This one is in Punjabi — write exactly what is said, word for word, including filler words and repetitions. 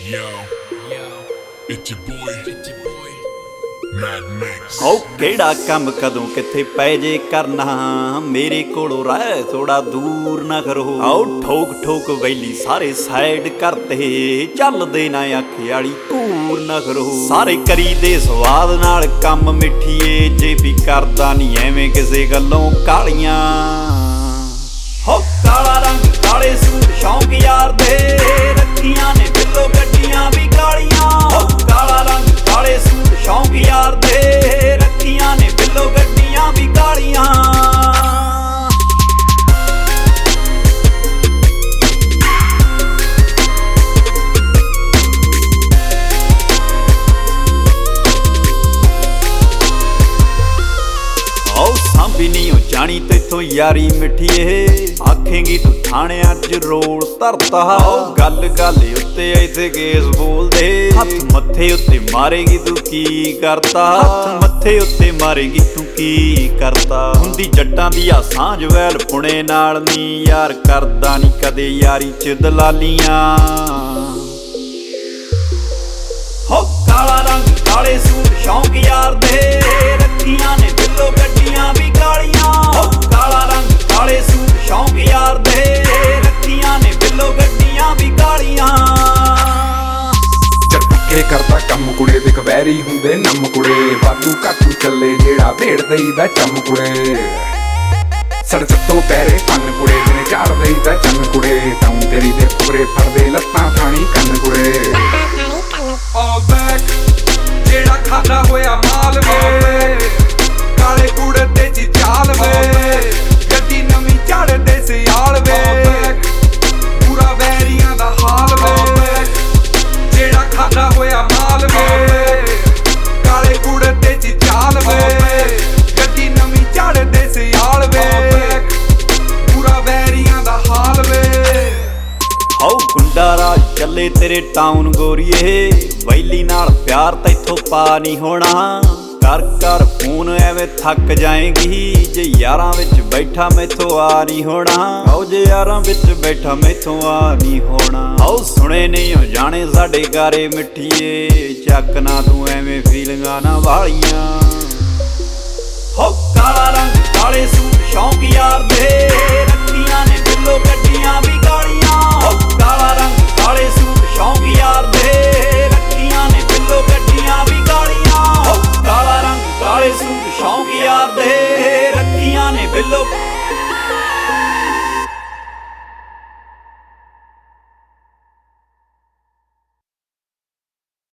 Yo, yo, it's your boy, it's your boy, Mad Mix। ਹੋ ਕਿਹੜਾ ਕੰਮ ਕਦੋਂ ਕਿੱਥੇ ਪੈ ਜੇ ਕਰਨਾ, ਮੇਰੇ ਕੋਲੋਂ ਰਹਿ ਥੋੜਾ ਦੂਰ ਨਾ ਕਰੋ। ਆਓ ਠੋਕ ਠੋਕ ਵੈਲੀ ਸਾਰੇ ਸਾਈਡ ਕਰਤੇ, ਚੱਲਦੇ ਨਾ ਅੱਖ ਵਾਲੀ ਘੂਰ ਨਾ ਕਰੋ। ਸਾਰੇ ਕਰੀਦੇ ਸਵਾਦ ਨਾਲ ਕੰਮ ਮਿੱਠੀਏ, ਜੇ ਵੀ ਕਰਦਾ ਨਹੀਂ ਐਵੇਂ ਕਿਸੇ ਗੱਲੋਂ ਕਾਲੀਆਂ। ਹੋ ਕਾਲਾ ਰੰਗ ਕਾਲੇ ਸੂਟ ਸ਼ੌਂਕ ਯਾਰ ਦੇ, ਰੱਖੀਆਂ ਨੇ ਬਿੱਲੋ ਗੱਡੀਆਂ ਵੀ ਕਾਲੀਆਂ। ਹੋ ਕਾਲਾ ਰੰਗ ਕਾਲੇ ਸੂਟ ਸ਼ੌਂਕ ਯਾਰ ਦੇ, ਰੱਖੀਆਂ ਨੇ ਬਿੱਲੋ ਗੱਡੀਆਂ ਵੀ ਕਾਲੀਆਂ। ਸਾਂਭੀ ਨਹੀਂ ਹੋ ਜਾਣੀ ਤੇਥੋਂ ਯਾਰੀ ਮਿੱਠੀਏ, ਆਖੇਂਗੀ ਤੂੰ ਥਾਣਿਆਂ 'ਚ ਰੋਲ ਧਰਤਾ। ਗੱਲ ਗੱਲ ਉੱਤੇ ਇੱਥੇ ਕੇਸ ਬੋਲਦੇ, ਹੱਥ ਮੱਥੇ ਉੱਤੇ ਮਾਰੇਗੀ ਤੂੰ ਕੀ ਕਰਤਾ। ਹੱਥ ਮੱਥੇ ਉੱਤੇ ਮਾਰੇਗੀ ਤੂੰ ਕੀ ਕਰਤਾ। ਹੁੰਦੀ ਜੱਟਾਂ ਦੀ ਆ ਸਾਂਝ ਵੈਲ ਪੁਣੇ ਨਾਲ ਨੀ, ਯਾਰ ਕਰਦਾ ਨੀ ਕਦੇ ਯਾਰੀ 'ਚ ਦਲਾਲੀਆਂ। ਹੋ ਕਾਲਾ ਰੰਗ ਕਾਲੇ ਸੂਟ ਸ਼ੌਂਕ ਯਾਰ ਦੇ, ਰੱਖੀਆਂ ਨੇ ਬਿੱਲੋ ਗੱਡੀਆਂ ਵੀ ਕਾਲੀਆਂ। ਹੋ ਕਾਲਾ ਰੰਗ ਕਾਲੇ ਸੂਟ ਸ਼ੌਂਕ ਯਾਰ ਦੇ, ਰੱਖੀਆਂ ਨੇ ਬਿੱਲੋ ਗੱਡੀਆਂ ਵੀ ਕਾਲੀਆਂ। ਕੇ ਕਰਦਾ ਕੰਮ ਕੁੜੇ ਦੇ ਕਵੈਰੀ ਹੁੰਦੇ ਨਮ ਕੁੜੇ, ਵਾਧੂ ਕਾਟੂ ਚੱਲੇ ਜਿਹੜਾ ਵੇੜ ਦਈਦਾ ਚੰਮ ਕੁੜੇ। ਸੜਕ ਤੋਂ ਪੈਰੇ ਪੰਨ ਕੁੜੇ ਜਿਹਨੇ ਝਾੜ ਦਈਦਾ ਚੰਨ ਕੁੜੇ, ਤਾਉਂ ਤੇਰੀ ਦੇ ਫੁਕਰੇ ਫੜਦੇ ਲੱਤਾਂ ਥਾਣੀ ਕੰਨ ਕੁੜੇ। ਆਲ ਬੈਕ ਜਿਹੜਾ ਖਾਦਾ ਹੋਇਆ ਮਾਲ ਵੇ, ਕਾਲੇ ਕੂੜੇ ਤੇ ਚ ਚਾਲ ਵੇ, ਗੱਡੀ ਨਵੀਂ ਝਾੜਦੇ ਸਿਆਲ ਵੇ, ਪੂਰਾ ਵੈਰੀਆਂ ਦਾ ਹਾਲ ਵੇ। ਜਿਹੜਾ ਖਾਦਾ ਹੋਇਆ ਮਾਲ ਵੇ, ਕਾਲੇ ਕੂੜੇ ਤੇ ਚ ਚਾਲ ਵੇ, ਗੱਡੀ ਨਵੀਂ ਝਾੜਦੇ ਸਿਆਲ ਵੇ, ਪੂਰਾ ਵੈਰੀਆਂ ਦਾ ਹਾਲ ਵੇ। ਹਾਉ ਗੁੰਡਾ ਰਾਜ ਚੱਲੇ ਤੇਰੇ ਟਾਊਨ ਗੋਰੀਏ, ਵੈਲੀ ਨਾਲ ਪਿਆਰ ਤੈਥੋਂ ਪਾ ਨਹੀਂ ਹੋਣਾ। ਕਰ ਕਰ ਫੋਨ ਐਵੇਂ ਥੱਕ ਜਾਏਗੀ, ਜੇ ਯਾਰਾਂ ਵਿੱਚ ਬੈਠਾ ਮੈਥੋਂ ਆ ਨਹੀਂ ਹੋਣਾ। ਆਓ ਜੇ ਯਾਰਾਂ ਵਿੱਚ ਬੈਠਾ ਮੈਥੋਂ ਆ ਨਹੀਂ ਹੋਣਾ। ਆਓ ਸੁਣੇ ਨਹੀਂ ਹੋ ਜਾਣੇ ਸਾਡੇ ਗਾਰੇ ਮਿੱਠੀਏ, ਚੱਕ ਨਾ ਤੂੰ ਐਵੇਂ ਫੀਲਿੰਗਾਂ ਨਾ ਵਾਲੀਆਂ। ਹੋ ਕਾਲਾ ਰੰਗ ਕਾਲੇ ਸੂਟ ਸ਼ੌਂਕ ਯਾਰ ਦੇ, ਰੱਖੀਆਂ ਨੇ ਬਿੱਲੋ ਗੱਡੀਆਂ ਵੀ ਕਾਲੀਆਂ। ਹੋ ਕਾਲਾ ਰੰਗ ਕਾਲੇ